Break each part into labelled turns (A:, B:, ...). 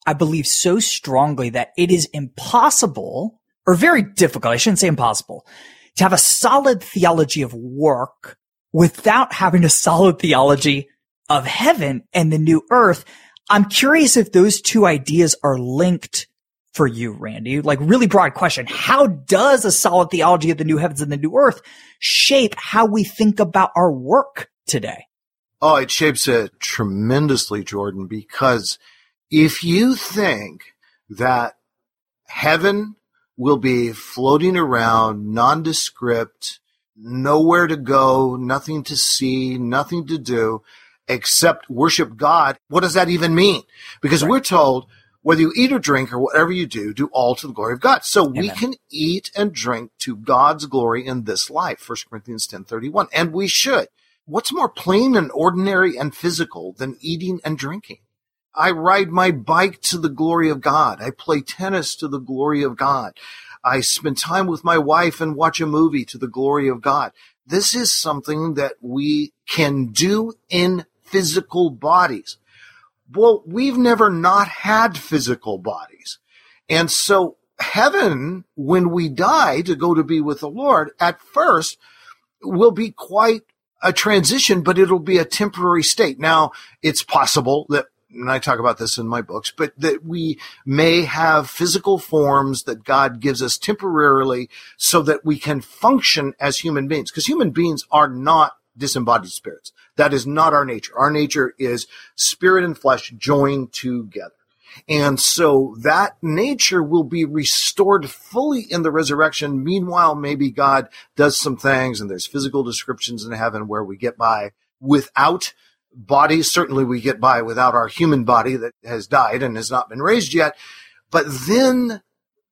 A: I believe so strongly that it is impossible, or very difficult, I shouldn't say impossible, to have a solid theology of work without having a solid theology of heaven and the new earth. I'm curious if those two ideas are linked for you, Randy. Like, really broad question. How does a solid theology of the new heavens and the new earth shape how we think about our work today?
B: Oh, it shapes it tremendously, Jordan, because if you think that heaven will be floating around, nondescript, nowhere to go, nothing to see, nothing to do, except worship God, what does that even mean? Because we're told, whether you eat or drink or whatever you do all to the glory of God. So we can eat and drink to God's glory in this life, 1 Corinthians 10:31, and we should. What's more plain and ordinary and physical than eating and drinking? I ride my bike to the glory of God. I play tennis to the glory of God. I spend time with my wife and watch a movie to the glory of God. This is something that we can do in physical bodies. Well, we've never not had physical bodies. And so heaven, when we die to go to be with the Lord, at first will be quite a transition, but it'll be a temporary state. Now, it's possible that, and I talk about this in my books, but that we may have physical forms that God gives us temporarily so that we can function as human beings, because human beings are not disembodied spirits. That is not our nature. Our nature is spirit and flesh joined together. And so that nature will be restored fully in the resurrection. Meanwhile, maybe God does some things, and there's physical descriptions in heaven where we get by without bodies. Certainly we get by without our human body that has died and has not been raised yet. But then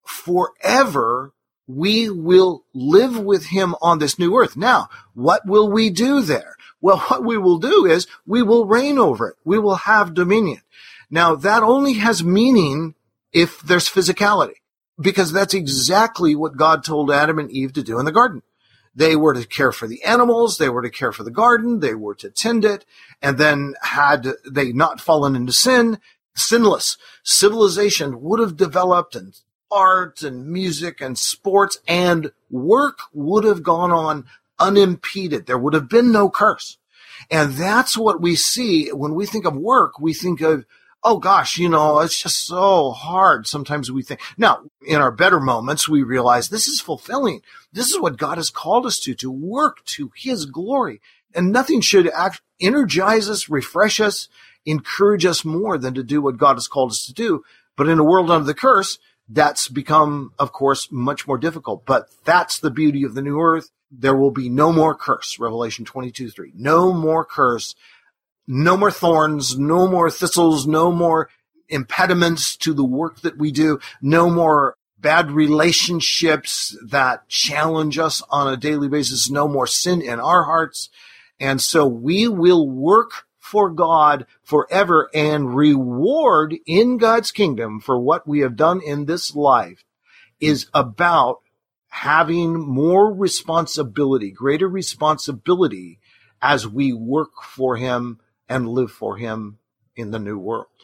B: forever, we will live with him on this new earth. Now, what will we do there? Well, what we will do is we will reign over it. We will have dominion. Now, that only has meaning if there's physicality, because that's exactly what God told Adam and Eve to do in the garden. They were to care for the animals. They were to care for the garden. They were to tend it. And then had they not fallen into sin, sinless civilization would have developed, and art and music and sports and work would have gone on unimpeded. There would have been no curse. And that's what we see when we think of work. We think of, oh gosh, it's just so hard. Sometimes we think, now in our better moments, we realize this is fulfilling. This is what God has called us to work to his glory. And nothing should energize us, refresh us, encourage us more than to do what God has called us to do. But in a world under the curse, that's become, of course, much more difficult. But that's the beauty of the new earth. There will be no more curse, Revelation 22:3. No more curse, no more thorns, no more thistles, no more impediments to the work that we do, no more bad relationships that challenge us on a daily basis, no more sin in our hearts. And so we will work for God forever and reward in God's kingdom for what we have done in this life is about having more responsibility, greater responsibility as we work for him and live for him in the new world.